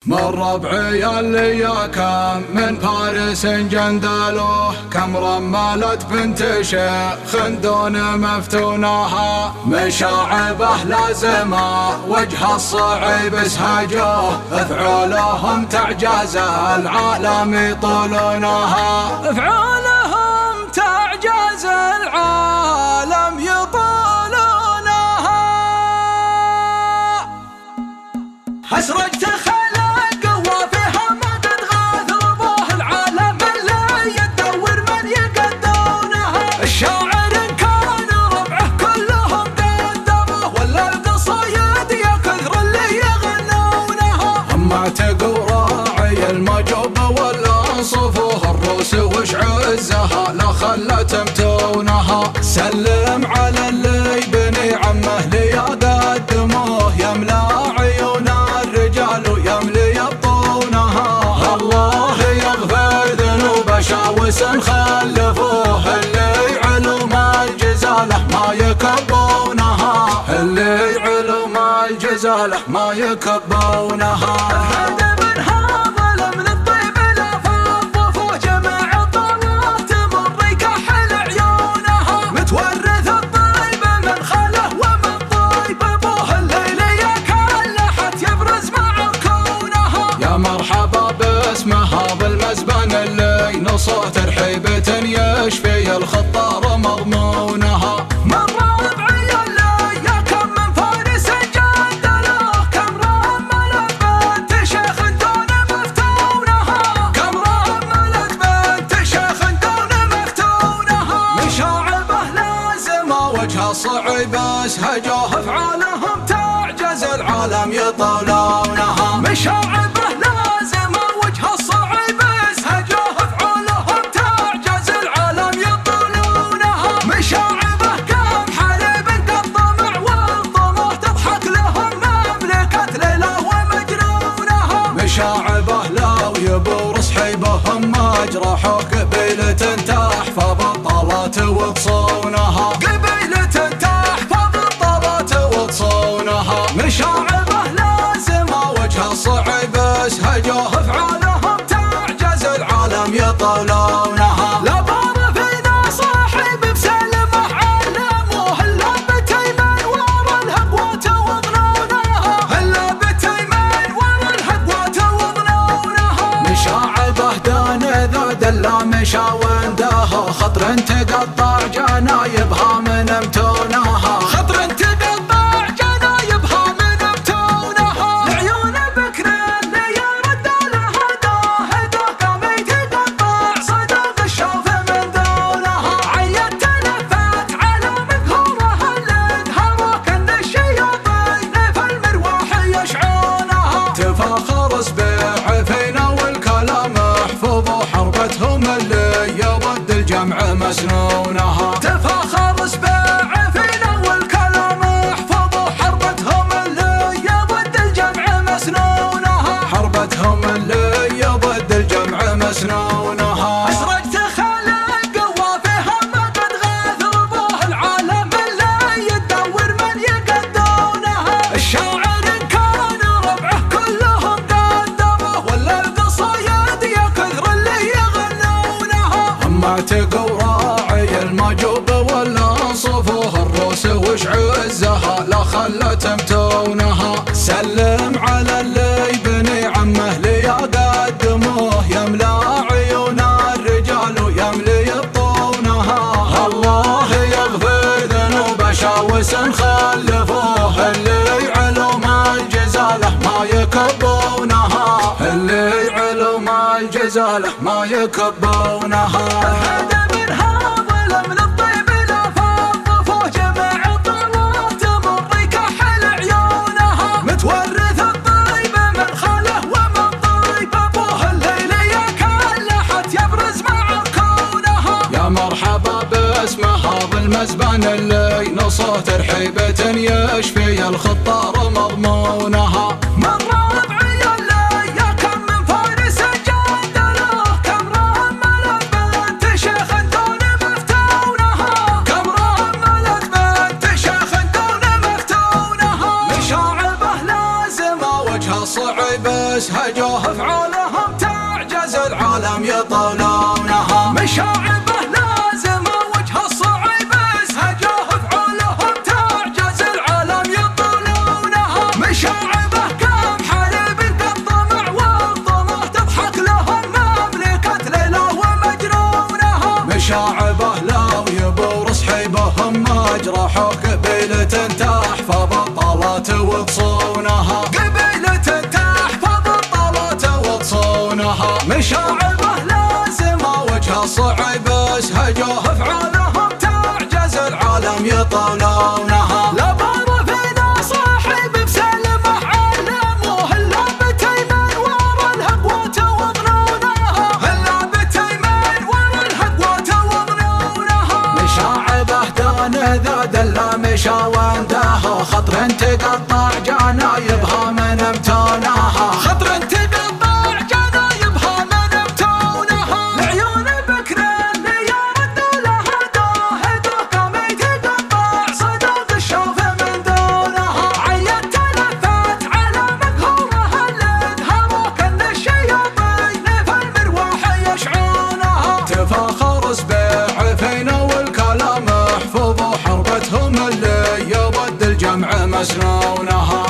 من ربعي اللي كم من فارس جندلوه، كم رملت بنت شيخ دون مفتونها، من شاعبه لازمه وجه الصعيب اسهجوه، افعالهم تعجز العالم يطولونها، افعالهم تعجز العالم يطولونها. أسرجت راعي المجوب والانصفوه، الروس وش عزها لا خلت متونها، سلم على اللي بني عمه ليقدموه، يملا عيون الرجال ويملي يبطونها، الله يغفر ذنوب شاوس خلفوه، اللي علوم الجزاله ما يكبونها، اللي علوم الجزاله ما يكبونها. مرحبا باسمها بالمزبن اللي نصه ترحيبة يشفي الخطار مضمونها، من ربعي اللي كم من فارس جندلوه، كم رملت بنت شيخ دون مفتونها، كم رملت بنت شيخ دون مفتونها، من شاعبه لازمه وجه الصعيب اسهجوه، افعالهم تعجز العالم يطولونها، من شاعبه شاعبه لا ويبورس حيبهم مجرحوا، قبيلة تحفظ الطلات وتصونها، قبيلة تحفظ الطلات وتصونها، من شاعبه لازمه وجه الصعيب اسهجوه، افعالهم تعجز العالم يطولونها، لا بار فينا صاحب بسلمه علموه، الا بتيمن ورا الهقوات وظنونها، الا بتيمن ورا الهقوات وظنونها، من شاعبه دان ذا دلا مشى ونده، خطر تقطع جنايبها من متونها، خطر تقطع جنايبها من متونها، لعيون بكر اللي يرد لها هدا قام يتقطع صدق الشوف من دونها، عيت تلفت على مقهورها اللي انهوى، كان الشياطين في المرواح يشعونها، تفاخر سبيع فينا والكلام احفظوا، حربتهم اللي يضد الجمع مسنونها، تفاخر سبيع فينا والكلام احفظوا، حربتهم اللي يضد الجمع مسنونها، حربتهم اللي يضد الجمع مسنونها. أسرجت خلق قوى فيها ما قد غاثربوه، العالم اللي يدور من يقدونها، الشاعر إن كان ربعه كلهم قدموه، ولا القصايد يا كثر اللي يغنونها، اما تقوا راعي المجوب والانصفوه، الروس وش عزها لا خلت متونها، سلم على اللي بني عمه ليقدموه، يملا عيون الرجال ويملي يبطونها، الله يغفر ذنوب شاوس خلفوه، اللي علوم الجزاله ما يكبونها، اللي علوم الجزاله ما يكبونها. مرحبا باسمها بالمزبن اللي نصه ترحيبة يشفي الخطار مضمونها، من ربعي اللي كم من فارس جندلوه، كم رملت بنت شيخ دون مفتونها، كم رملت بنت شيخ دون مفتونها، من شاعبه لازمه وجه الصعيب بس هجوه افعالهم تعجز العالم يطولونها. مشاعبه لازم وجه الصعيب بس هجوه افعالهم تعجز العالم يطولونها. مشاعبه كم حليب كالطمع والطمع تضحك لهم مملكة ليلى ومجنونها. مشاعبه لو يبور صحيبهم مجرحوا قبيلة تحفظ الطلات وتصونها. قبيلة تحفظ الطلات وتصونها. مشاعبه لازم وجه الصعيب بس هجوه افعالهم تعجز العالم يطولونها. لا بار فينا صاحب بسلمه علموه الا بتيمن ورا الهقوة وظنونها. الا بتيمن ورا الهقوة وظنونها. مشاعبه دان ذا دلا مشى وانده خطر تقطع جنايبها من امتونها. خطر تقطع جنايبها من امتونها. لعيون بكر اللي يردوا لها داهده كم تقطع صدق الشوف من دونها. عيت تلفت على مقهورها اللي ادهروا كن الشياطين في المرواح يشعونها. تفاخر سبيع فينا والكلام محفوظ وحربتهم اللي يضد الجمع مسنونها.